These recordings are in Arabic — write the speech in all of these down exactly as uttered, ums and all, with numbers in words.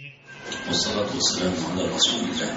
والصلاة والسلام على رسول الله.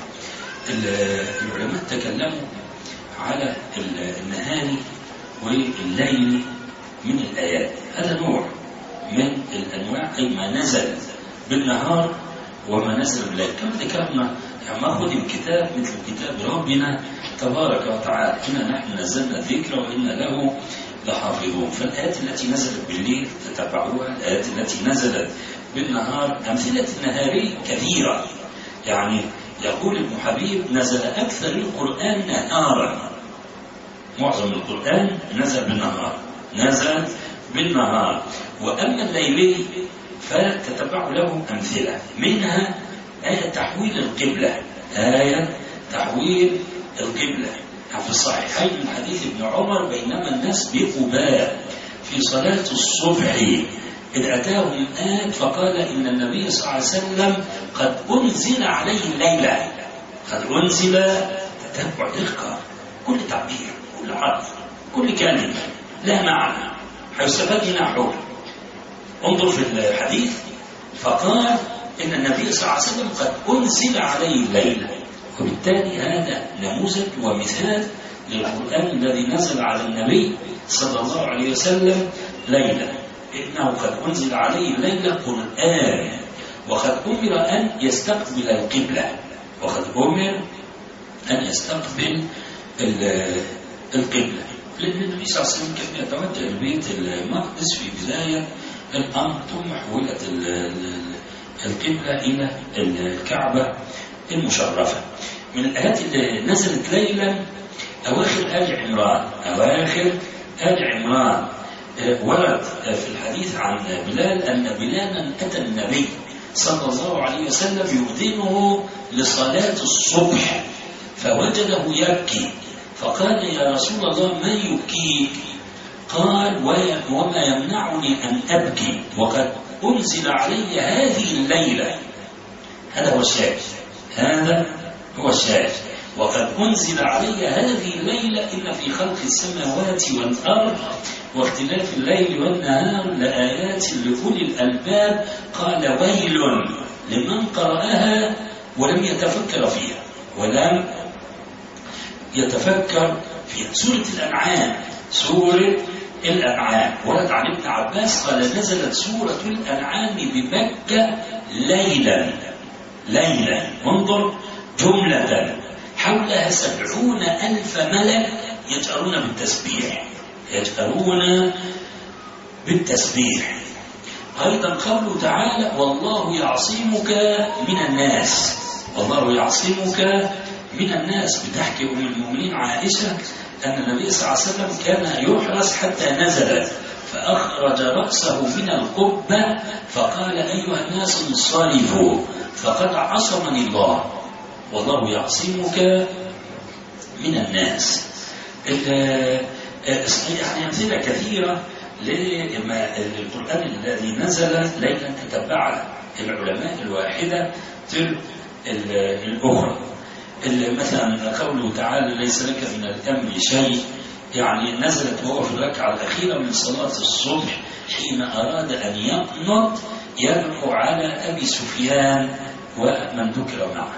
العلماء تكلموا على النهار والليل من الآيات. هذا نوع من الأنواع، أي ما نزل بالنهار وما نزل بالليل. كما ذكرنا ما خذ الكتاب مثل كتاب ربنا تبارك وتعالى، إنا نحن نزلنا الذكر وإنا له لحافظون. فالآيات التي نزلت بالليل تتبعوها، الآيات التي نزلت بالنهار. أمثلة النهاري كثيرة، يعني يقول ابن حبيب نزل أكثر القرآن نهارا، معظم القرآن نزل بالنهار نزل بالنهار وأما الليلي فتتبع له أمثلة، منها آية تحويل القبلة، آية تحويل القبلة. في الصحيحين من حديث ابن عمر بينما الناس بقباء في صلاة الصبح إذ أتاهم آت فقال إن النبي صلى الله عليه وسلم قد أنزل عليه الليلة، قد أنزل. تتبع دقة كل تعبير، كل حرف، كل كلمة لا معنى هيستفاد هنا حول. انظر في الحديث فقال إن النبي صلى الله عليه وسلم قد أنزل عليه الليلة، وبالتالي هذا نموذج ومثال للقرآن الذي نزل على النبي صلى الله عليه وسلم ليلة، إنه قد أنزل عليه الليلة قرآن وقد أمر أن يستقبل القبلة، وقد أمر أن يستقبل القبلة، لأن النبي صلى الله عليه وسلم كان يتوجه لبيت المقدس في بداية الأمر، ثم حولت القبلة إلى الكعبة المشرفة. من الآيات اللي نزلت ليلا أواخر آل عمران، أواخر آل عمران. ورد في الحديث عن بلال أن بلالا أتى النبي صلى الله عليه وسلم يؤذنه لصلاة الصبح فوجده يبكي فقال يا رسول الله ما يبكيك؟ قال وما يمنعني أن أبكي وقد أنزل علي هذه الليلة. هذا هو الشاهد، هذا هو الشاهد. وقد أنزل علي هذه الليلة إن في خلق السماوات والأرض واختلاف الليل والنهار لآيات لأولي الألباب. قال ويل لمن قرأها ولم يتفكر فيها ولم يتفكر فيها. سورة الأنعام، سورة الأنعام ورد عن ابن عباس قال نزلت سورة الأنعام بمكة ليلا ليلا. انظر جملة حولها سبعون ألف ملك يجأرون بالتسبيح، يجأرون بالتسبيح. أيضا قوله تعالى والله يعصمك من الناس، والله يعصمك من الناس، بتحكي أم المؤمنين عائشة أن النبي صلى الله عليه وسلم كان يحرس حتى نزل فأخرج رأسه من القبة فقال أيها الناس انصرفوا فقد عصمني الله، والله يعصمك من الناس. يعني أمثلة كثيرة للقرآن الذي نزل ليلا تتبع العلماء الواحدة تلك الأخرى. مثلا قوله تعالى ليس لك من الأمر شيء، يعني نزلت وهو في الركعة الأخيرة من صلاة الصبح حين أراد أن يقنط يدعو على أبي سفيان ومن ذكر معه.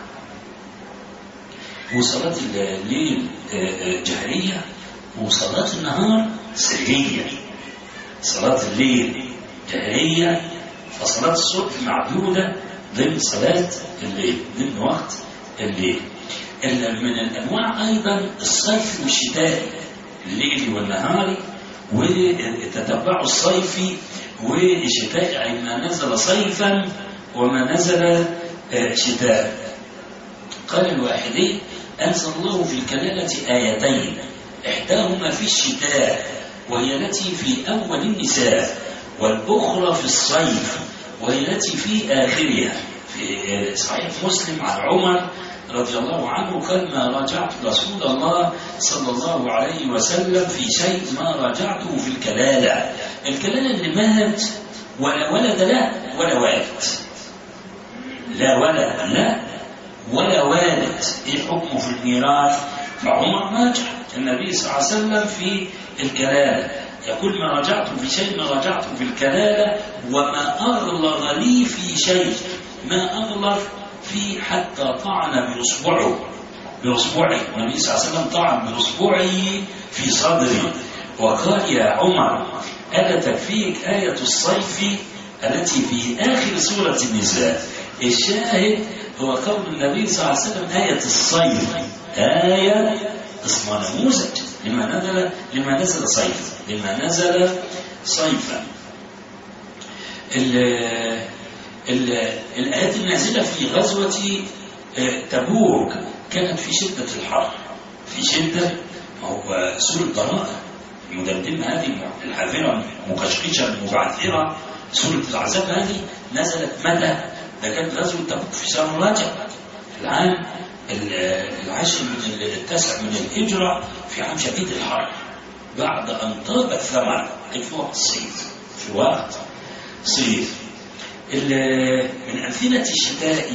وصلاة الليل جهرية وصلاة النهار سرية. صلاة الليل جهرية وصلاة الصبح معدودة ضمن صلاة الليل، ضمن وقت الليل. من الأنواع أيضا الصيف والشتاء، الليل والنهار، وتتبع الصيف والشتاء أي ما نزل صيفا وما نزل شتاء. قال الواحدي أنزل الله في الكلالة آيتين إحداهما في الشتاء وهي التي في أول النساء، والأخرى في الصيف وهي التي في آخرها. في صحيح مسلم عن عمر رضي الله عنه قال ما راجعت رسول الله صلى الله عليه وسلم في شيء ما راجعته في الكلالة. الكلالة اللي مات ولا ولد له ولا والد، لا ولد لا ولا والد، ايه حكمه في الميراث؟ فعمر راجع النبي صلى الله عليه وسلم في الكلالة، يقول ما راجعت في شيء ما راجعت في الكلالة وما أغلظ لي في شيء ما أغلر في حتى طعن بإصبعه بإصبعه النبي صلى الله عليه وسلم طعن بإصبعه في صدره وقال يا عمر ألا تكفيك آية الصيف التي في آخر سورة النساء. الشاهد هو قول النبي صلى الله عليه وسلم آية الصيف، آية اسمها نموذج لما نزل لما نزل صيفا لما نزل صيفا. الآيات النازلة في غزوة تبوك كانت في شدة الحر، في شدة، هو سورة البراءة المدمدمة هذه الحافرة المقشقشة المبعثرة، سورة العذاب هذه نزلت متى؟ ده كانت غزوة تبوك في شهر رجب في العام العاشر من التاسع من الهجرة، في عام شديد الحر بعد أن طاب الثمر، أي في وقت الصيف، في وقت صيف. من أمثلة الشتاء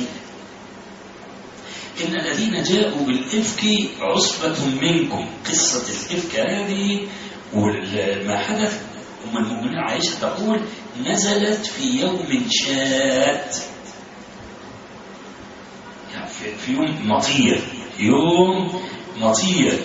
إن الذين جاءوا بالإفك عصبة منكم. قصة الإفك هذه وما حدث أم المؤمنين عائشة تقول نزلت في يوم شات، يعني في يوم مطير، يوم مطير.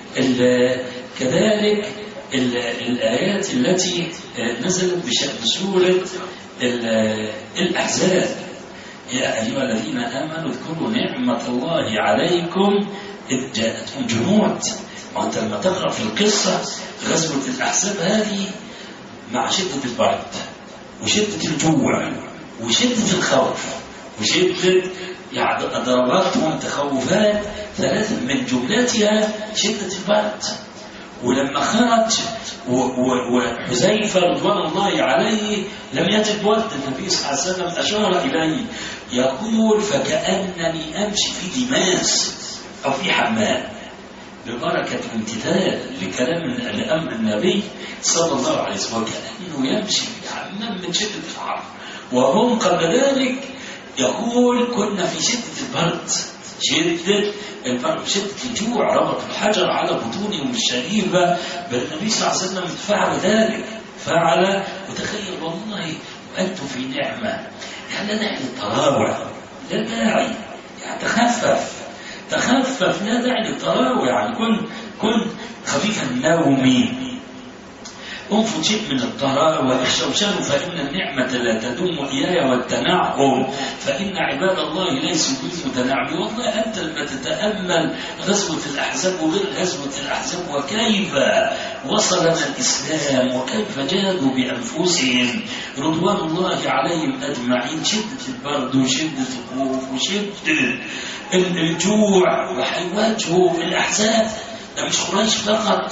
كذلك الآيات التي نزلت بشأن سورة الأحزاب، يا أيها الذين آمنوا اذكروا نعمة الله عليكم إذ جاءتكم جنود. وأنت لما تقرأ في القصة غزوة الأحزاب هذه مع شدة البرد وشدة الجوع وشدة الخوف وشدة يعني ضربات وتخوفات ثلاثة من جملتها شدة البرد. ولما خرج وحذيفة رضوان الله عليه لم يجد ورد، النبي صلى الله عليه وسلم أشار إليه يقول فكأنني أمشي في دماس أو في حمام، ببركة امتثال لكلام لأمر النبي صلى الله عليه وسلم، وكأنه يمشي في حمام من شدة الحر. وهم قبل ذلك يقول كنا في شدة البرد، شدة البرد، شدة الجوع، ربط الحجر على بطونهم الشريفة، بل النبي صلى الله عليه وسلم فعل ذلك، فعل. وتخيل والله وأنتم في نعمة، يعني لا داعي للتراوع، لا داعي، يعني تخفف تخفف لا داعي للتراوع، يعني كن كن خفيف النوم، انفض شيء من الطراوة، الشوشان فإن النعمة لا تدوم إياي والتنعم فإن عباد الله ليسوا بالمتنعم. والله أنت لما تتأمل غزوة الأحزاب وغير غزوة الأحزاب وكيف وصلنا الإسلام وكيف جادوا بأنفسهم رضوان الله عليهم أجمعين، شدة البرد وشدة الخوف وشدة الجوع، وحيواجهوا الأحزاب. ده مش قريش فقط،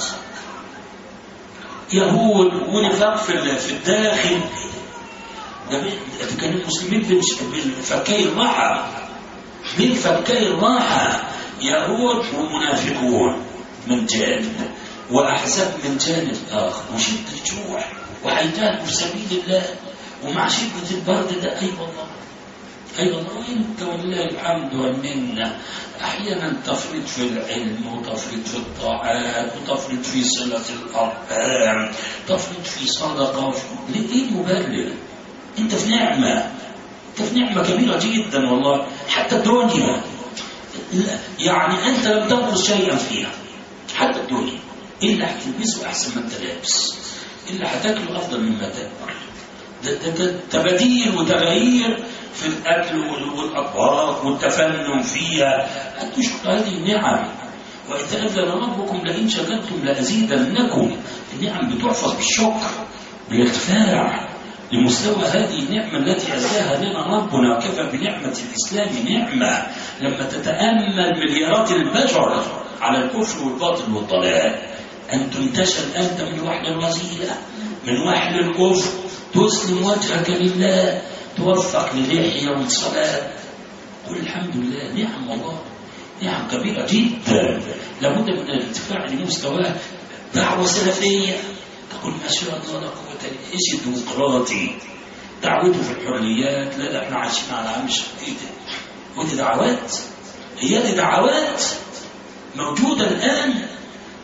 يهود ونفاق في الداخل، كان المسلمين بالفكاي الراحة، بالفكاي الراحة، يهود ومنافقون من جانب وأحزاب من جانب آخر، وشدة الجوع وحيتان في سبيل الله، ومع شدة البرد ده. أي والله أي والله وأنت ولله الحمد والمنة أحيانا تفرط في العلم وتفرط في الطاعات وتفرط في صلة الأرحام، تفرط في صدقة. ليه المبرر؟ أنت في نعمة، أنت في نعمة كبيرة جدا والله. حتى الدنيا يعني أنت لم تنقص شيئا فيها، حتى الدنيا إلا هتلبسه أحسن ما أنت لابس، إلا هتاكله أفضل مما تاكل. تبديل وتغيير في الأكل والأطباق والتفنن فيها، أن تشكر هذه النعم. وإذا أذن ربكم لئن شكرتم لأزيدنكم. النعم بتحفظ بالشكر، بالارتفاع لمستوى هذه النعمة التي أزاها لنا ربنا. كفى بنعمة الإسلام نعمة لما تتأمل مليارات البشر على الكفر والباطل والضلال، أن تنتشل أنت من وحل الوزيلة، من وحل الكفر، تسلم وجهك لله، توفق للحية والصلاة. قل الحمد لله، نعم والله، نعم كبيرة جدا، لابد من الارتفاع لمستواه. دعوة سلفية تقول ما شاء الله لا قوة إلا بالله، ايش الديمقراطي دعوته في الحريات، لا لا احنا عايشين على عام شديد. ودي دعوات، هي دي دعوات موجودة الآن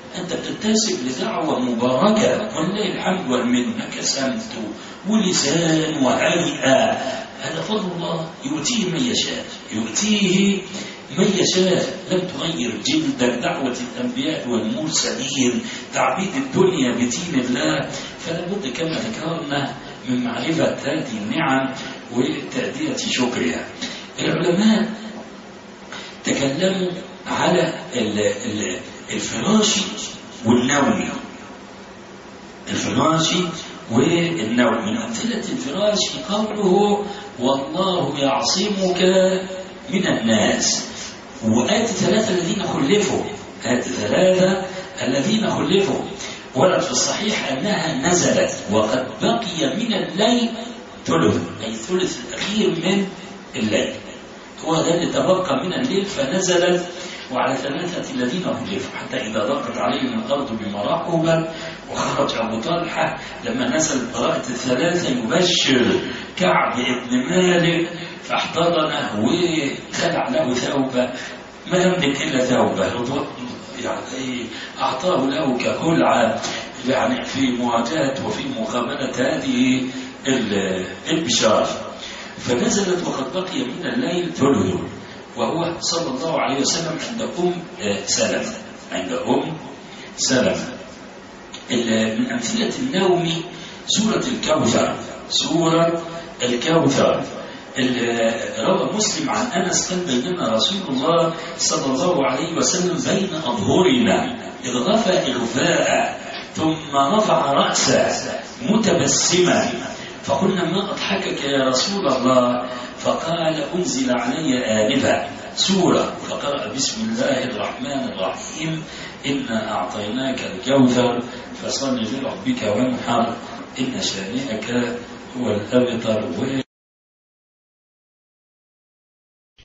أنت بتنتسب لدعوة مباركة ولله الحمد والمنة، كسمت ولسان وهيئة، هذا فضل الله يؤتيه من يشاء، يؤتيه من يشاء. لم تغير جلدك، دعوة الأنبياء والمرسلين، تعبيد الدنيا بدين الله. فلا بد كما ذكرنا من معرفة هذه النعم وتأدية شكرها. العلماء تكلموا على الفراش والنوم. الفراش والنوم، من أمثلة الفراش قوله والله يعصمك من الناس. وآية ثلاثة الذين خلفوا، آية ثلاثة الذين خلفوا ورد في الصحيح أنها نزلت وقد بقي من الليل ثلث، أي الثلث الأخير من الليل هو ده اللي تبقى من الليل، فنزلت وعلى ثلاثة الذين خلفوا حتى إذا ضاقت عليهم الأرض بما رحبت وخرج أبو طلحة لما نزل قراءة الثلاثة يبشر كعب بن مالك فاحتضنه وخلع له ثوبه، ما يملك إلا ثوبه، يعني أعطاه له كخلعة يعني في مواجهة وفي مقابلة هذه البشارة. فنزلت وقد بقي من الليل ثلث، وهو صلى الله عليه وسلم عند أم سلمة، عند أم سلمة. من أمثلة النوم سورة الكوثر، سورة الكوثر. روى مسلم عن أنس قال بينما رسول الله صلى الله عليه وسلم بين أظهرنا إذ غفى الغفاء ثم رفع رأسه متبسما فقلنا ما أضحكك يا رسول الله؟ فقال أنزل علي آنفا سورة، فقرأ بسم الله الرحمن الرحيم إنا أعطيناك الكوثر فصل لربك وانحر إن شانئك هو الأبتر.